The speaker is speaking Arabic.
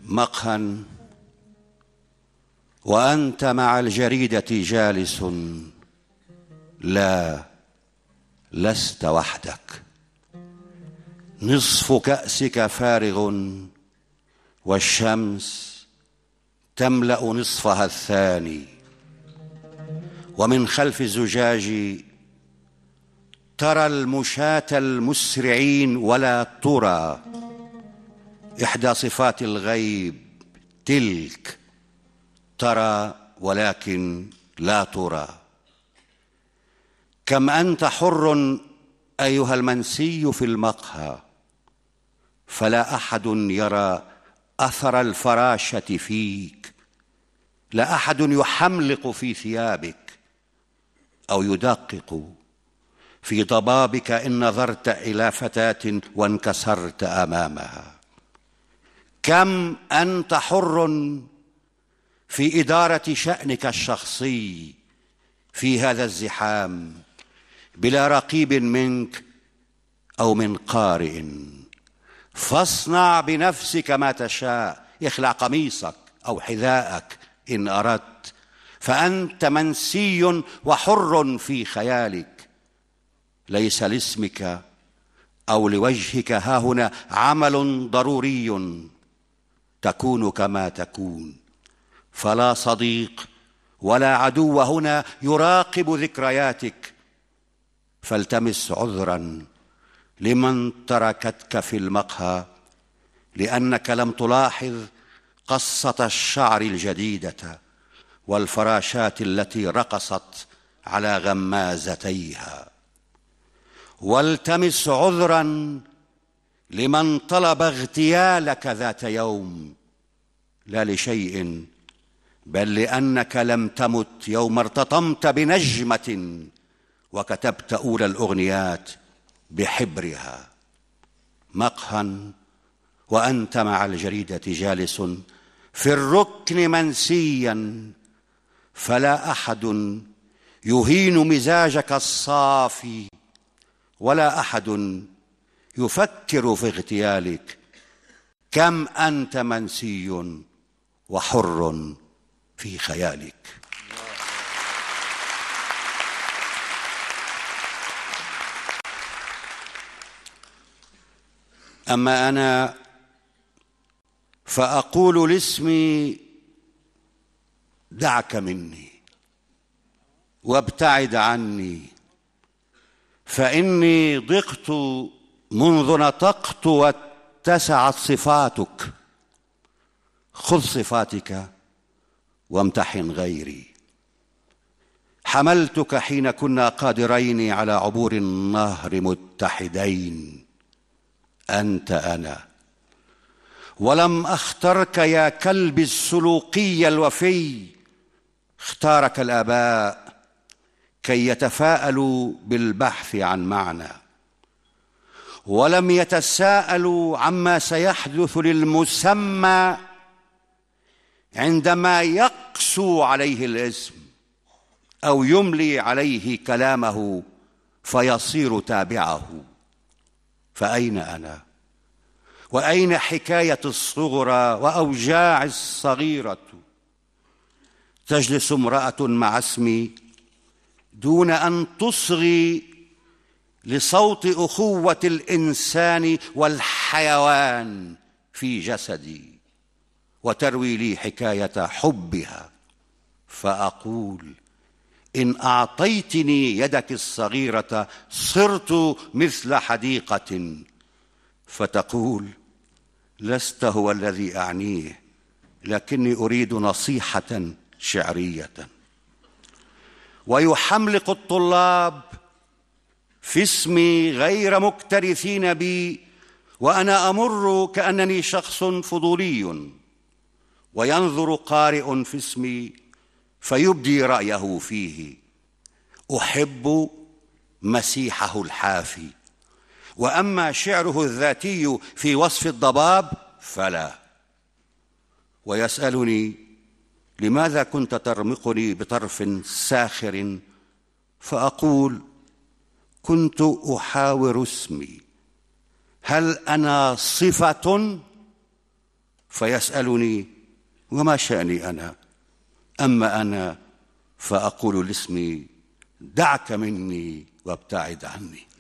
مقهى وأنت مع الجريدة جالس، لا، لست وحدك. نصف كأسك فارغ والشمس تملأ نصفها الثاني، ومن خلف الزجاج ترى المشاة المسرعين ولا ترى إحدى صفات الغيب تلك، ترى ولكن لا ترى. كم أنت حر أيها المنسي في المقهى، فلا أحد يرى أثر الفراشة فيك، لا أحد يحملق في ثيابك أو يدقق في ضبابك إن نظرت إلى فتاة وانكسرت أمامها. كم أنت حر في إدارة شأنك الشخصي في هذا الزحام بلا رقيب منك أو من قارئ. فاصنع بنفسك ما تشاء، اخلع قميصك أو حذاءك إن أردت، فأنت منسي وحر في خيالك. ليس لاسمك أو لوجهك هاهنا عمل ضروري، تكون كما تكون، فلا صديق ولا عدو هنا يراقب ذكرياتك. فالتمس عذرا لمن تركتك في المقهى لأنك لم تلاحظ قصة الشعر الجديدة والفراشات التي رقصت على غمازتيها. والتمس عذرا لمن طلب اغتيالك ذات يوم، لا لشيء بل لأنك لم تمت يوم ارتطمت بنجمة وكتبت أولى الأغنيات بحبرها. مقهى وأنت مع الجريدة جالس في الركن منسيا، فلا أحد يهين مزاجك الصافي ولا أحد يفكر في اغتيالك. كم أنت منسي وحر في خيالك. أما أنا فأقول لاسمي دعك مني وابتعد عني، فإني ضقت منذ نطقت واتسعت صفاتك. خذ صفاتك وامتحن غيري. حملتك حين كنا قادرين على عبور النهر متحدين، أنت أنا، ولم أخترك يا كلب السلوقي الوفي. اختارك الآباء كي يتفاءلوا بالبحث عن معنى، ولم يتساءلوا عما سيحدث للمسمى عندما يقسو عليه الاسم أو يملي عليه كلامه فيصير تابعه. فأين أنا؟ وأين حكاية الصغرى وأوجاع الصغيرة؟ تجلس امرأة مع اسمي دون أن تصغي لصوت أخوة الإنسان والحيوان في جسدي، وتروي لي حكاية حبها، فأقول إن أعطيتني يدك الصغيرة صرت مثل حديقة، فتقول لست هو الذي أعنيه، لكني أريد نصيحة شعرية. ويحملق الطلاب في اسمي غير مكترثين بي، وأنا أمر كأنني شخص فضولي، وينظر قارئ في اسمي فيبدي رأيه فيه. أحب مسيحه الحافي، وأما شعره الذاتي في وصف الضباب فلا. ويسألني لماذا كنت ترمقني بطرف ساخر، فأقول كنت أحاور اسمي، هل أنا صفة؟ فيسألني: وما شأني أنا؟ أما أنا فأقول لاسمي: دعك مني وابتعد عني.